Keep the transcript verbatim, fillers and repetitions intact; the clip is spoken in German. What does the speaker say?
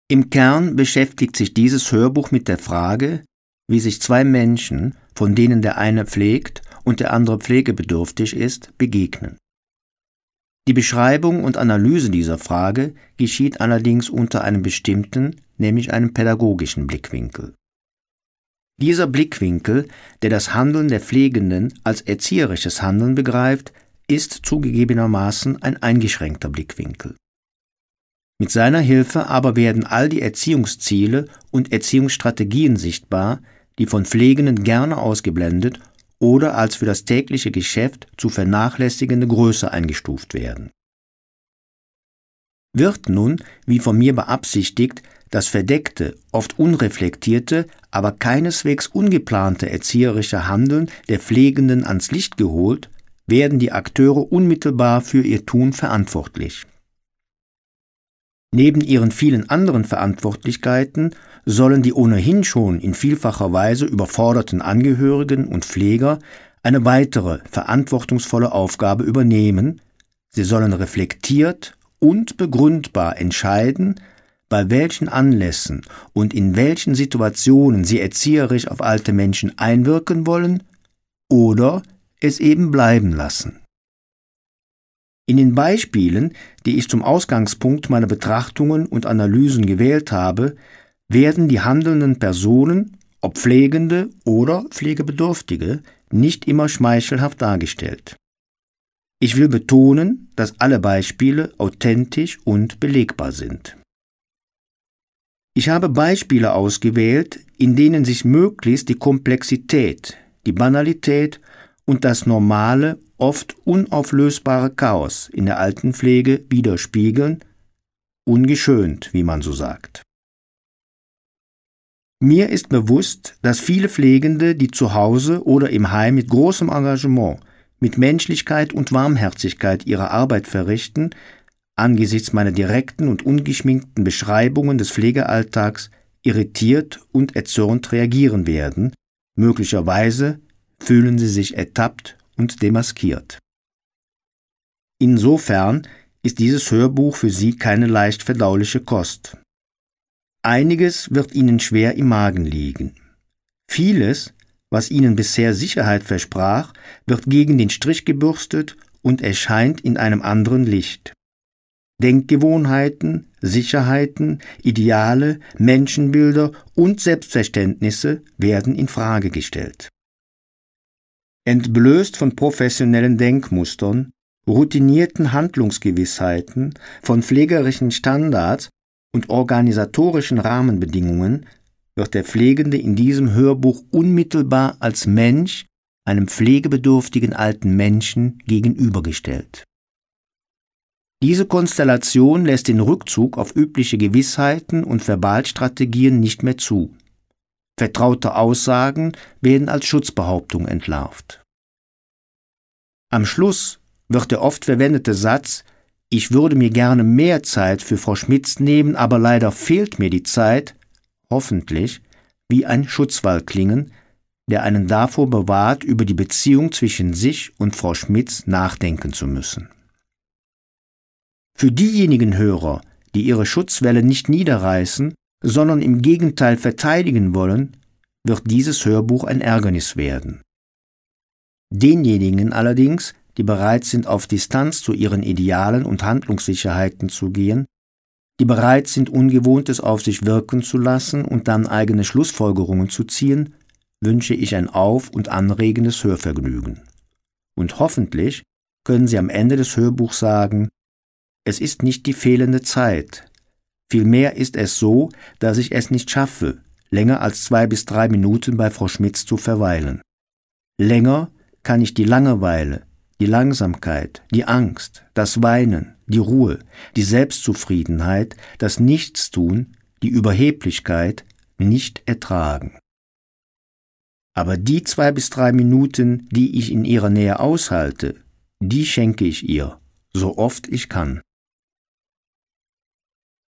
Im Kern beschäftigt sich dieses Hörbuch mit der Frage, wie sich zwei Menschen, von denen der eine pflegt und der andere pflegebedürftig ist, begegnen. Die Beschreibung und Analyse dieser Frage geschieht allerdings unter einem bestimmten, nämlich einem pädagogischen Blickwinkel. Dieser Blickwinkel, der das Handeln der Pflegenden als erzieherisches Handeln begreift, ist zugegebenermaßen ein eingeschränkter Blickwinkel. Mit seiner Hilfe aber werden all die Erziehungsziele und Erziehungsstrategien sichtbar, die von Pflegenden gerne ausgeblendet oder als für das tägliche Geschäft zu vernachlässigende Größe eingestuft werden. Wird nun, wie von mir beabsichtigt, das verdeckte, oft unreflektierte, aber keineswegs ungeplante erzieherische Handeln der Pflegenden ans Licht geholt, werden die Akteure unmittelbar für ihr Tun verantwortlich. Neben ihren vielen anderen Verantwortlichkeiten sollen die ohnehin schon in vielfacher Weise überforderten Angehörigen und Pfleger eine weitere verantwortungsvolle Aufgabe übernehmen. Sie sollen reflektiert und begründbar entscheiden, bei welchen Anlässen und in welchen Situationen sie erzieherisch auf alte Menschen einwirken wollen oder es eben bleiben lassen. In den Beispielen, die ich zum Ausgangspunkt meiner Betrachtungen und Analysen gewählt habe, werden die handelnden Personen, ob Pflegende oder Pflegebedürftige, nicht immer schmeichelhaft dargestellt. Ich will betonen, dass alle Beispiele authentisch und belegbar sind. Ich habe Beispiele ausgewählt, in denen sich möglichst die Komplexität, die Banalität und das normale, oft unauflösbare Chaos in der Altenpflege widerspiegeln, ungeschönt, wie man so sagt. Mir ist bewusst, dass viele Pflegende, die zu Hause oder im Heim mit großem Engagement, mit Menschlichkeit und Warmherzigkeit ihre Arbeit verrichten, angesichts meiner direkten und ungeschminkten Beschreibungen des Pflegealltags irritiert und erzürnt reagieren werden, möglicherweise fühlen sie sich ertappt und demaskiert. Insofern ist dieses Hörbuch für Sie keine leicht verdauliche Kost. Einiges wird Ihnen schwer im Magen liegen. Vieles, was Ihnen bisher Sicherheit versprach, wird gegen den Strich gebürstet und erscheint in einem anderen Licht. Denkgewohnheiten, Sicherheiten, Ideale, Menschenbilder und Selbstverständnisse werden in Frage gestellt. Entblößt von professionellen Denkmustern, routinierten Handlungsgewissheiten, von pflegerischen Standards und organisatorischen Rahmenbedingungen wird der Pflegende in diesem Hörbuch unmittelbar als Mensch einem pflegebedürftigen alten Menschen gegenübergestellt. Diese Konstellation lässt den Rückzug auf übliche Gewissheiten und Verbalstrategien nicht mehr zu. Vertraute Aussagen werden als Schutzbehauptung entlarvt. Am Schluss wird der oft verwendete Satz »Ich würde mir gerne mehr Zeit für Frau Schmitz nehmen, aber leider fehlt mir die Zeit« hoffentlich wie ein Schutzwall klingen, der einen davor bewahrt, über die Beziehung zwischen sich und Frau Schmitz nachdenken zu müssen. Für diejenigen Hörer, die ihre Schutzwelle nicht niederreißen, sondern im Gegenteil verteidigen wollen, wird dieses Hörbuch ein Ärgernis werden. Denjenigen allerdings, die bereit sind, auf Distanz zu ihren Idealen und Handlungssicherheiten zu gehen, die bereit sind, Ungewohntes auf sich wirken zu lassen und dann eigene Schlussfolgerungen zu ziehen, wünsche ich ein auf- und anregendes Hörvergnügen. Und hoffentlich können Sie am Ende des Hörbuchs sagen, es ist nicht die fehlende Zeit, vielmehr ist es so, dass ich es nicht schaffe, länger als zwei bis drei Minuten bei Frau Schmitz zu verweilen. Länger kann ich die Langeweile, die Langsamkeit, die Angst, das Weinen, die Ruhe, die Selbstzufriedenheit, das Nichtstun, die Überheblichkeit nicht ertragen. Aber die zwei bis drei Minuten, die ich in ihrer Nähe aushalte, die schenke ich ihr, so oft ich kann.